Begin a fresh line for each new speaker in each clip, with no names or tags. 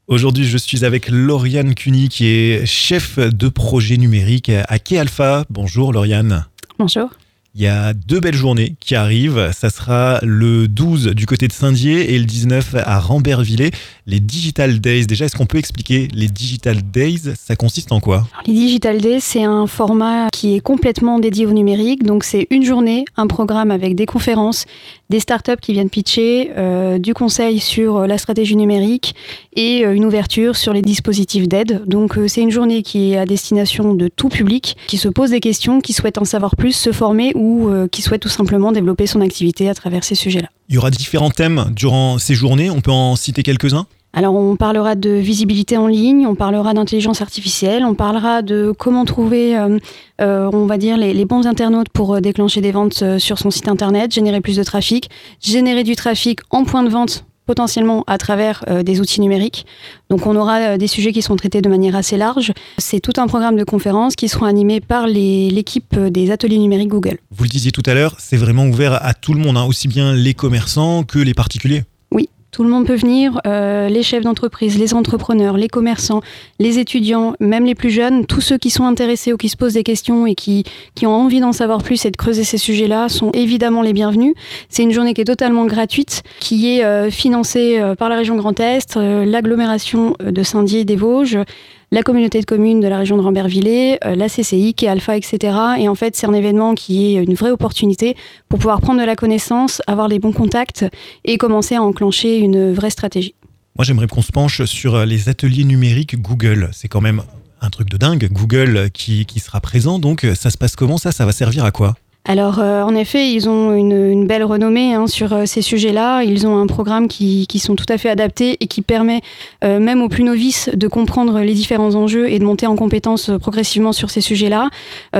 Aujourd'hui, je suis avec Lauriane Cuny qui est chef de projet numérique à Quai Alpha. Bonjour Lauriane.
Bonjour.
Il y a 2 belles journées qui arrivent. Ça sera le 12 du côté de Saint-Dié et le 19 à Rambervillers. Les Digital Days. Déjà, est-ce qu'on peut expliquer les Digital Days? Ça consiste en quoi?
Les Digital Days, c'est un format qui est complètement dédié au numérique. Donc, c'est une journée, un programme avec des conférences, des startups qui viennent pitcher, du conseil sur la stratégie numérique et une ouverture sur les dispositifs d'aide. Donc, c'est une journée qui est à destination de tout public, qui se pose des questions, qui souhaite en savoir plus, se former ou qui souhaite tout simplement développer son activité à travers ces sujets-là.
Il y aura différents thèmes durant ces journées. On peut en citer quelques-uns?
Alors, on parlera de visibilité en ligne, on parlera d'intelligence artificielle, on parlera de comment trouver, on va dire, les bons internautes pour déclencher des ventes sur son site internet, générer plus de trafic, générer du trafic en point de vente potentiellement à travers des outils numériques. Donc on aura des sujets qui seront traités de manière assez large. C'est tout un programme de conférences qui seront animés par l'équipe des ateliers numériques Google.
Vous le disiez tout à l'heure, c'est vraiment ouvert à tout le monde, aussi bien les commerçants que les particuliers.
Oui. Tout le monde peut venir, les chefs d'entreprise, les entrepreneurs, les commerçants, les étudiants, même les plus jeunes, tous ceux qui sont intéressés ou qui se posent des questions et qui ont envie d'en savoir plus et de creuser ces sujets-là sont évidemment les bienvenus. C'est une journée qui est totalement gratuite, qui est financée par la région Grand Est, l'agglomération de Saint-Dié des Vosges, la communauté de communes de la région de Rambervillers, la CCI, Quai Alpha, etc. Et en fait, c'est un événement qui est une vraie opportunité pour pouvoir prendre de la connaissance, avoir les bons contacts et commencer à enclencher une vraie stratégie.
Moi, j'aimerais qu'on se penche sur les ateliers numériques Google. C'est quand même un truc de dingue, Google qui sera présent. Donc, ça se passe comment ça va servir à quoi?
Alors, en effet, ils ont une belle renommée sur ces sujets-là. Ils ont un programme qui sont tout à fait adaptés et qui permet même aux plus novices de comprendre les différents enjeux et de monter en compétences progressivement sur ces sujets-là.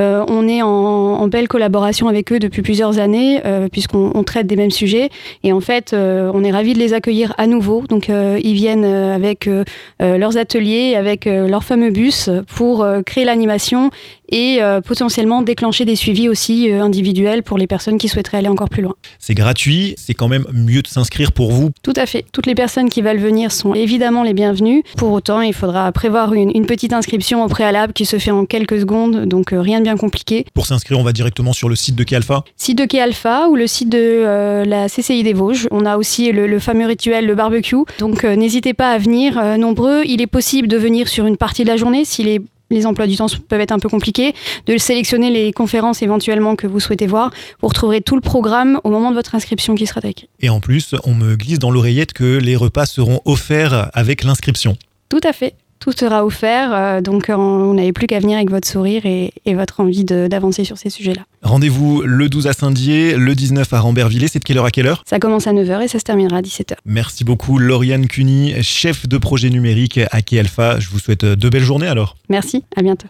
On est en belle collaboration avec eux depuis plusieurs années puisqu'on traite des mêmes sujets. Et en fait, on est ravis de les accueillir à nouveau. Donc, ils viennent avec leurs ateliers, avec leur fameux bus pour créer l'animation et potentiellement déclencher des suivis aussi individuels pour les personnes qui souhaiteraient aller encore plus loin.
C'est gratuit, c'est quand même mieux de s'inscrire pour vous?
Tout à fait. Toutes les personnes qui veulent venir sont évidemment les bienvenues. Pour autant, il faudra prévoir une petite inscription au préalable qui se fait en quelques secondes, donc rien de bien compliqué.
Pour s'inscrire, on va directement sur le site de Quai Alpha?
Site de Quai Alpha ou le site de la CCI des Vosges. On a aussi le fameux rituel, le barbecue. Donc n'hésitez pas à venir nombreux. Il est possible de venir sur une partie de la journée si les emplois du temps peuvent être un peu compliqués, de sélectionner les conférences éventuellement que vous souhaitez voir. Vous retrouverez tout le programme au moment de votre inscription qui sera écrit.
Et en plus, on me glisse dans l'oreillette que les repas seront offerts avec l'inscription.
Tout à fait. Tout sera offert, donc vous n'avez plus qu'à venir avec votre sourire et votre envie d'avancer sur ces sujets-là.
Rendez-vous le 12 à Saint-Dié, le 19 à Rambervillers. C'est de quelle heure à quelle heure?
Ça commence à 9h et ça se terminera à 17h.
Merci beaucoup Lauriane Cuny, chef de projet numérique à Quai Alpha. Je vous souhaite de belles journées alors.
Merci, à bientôt.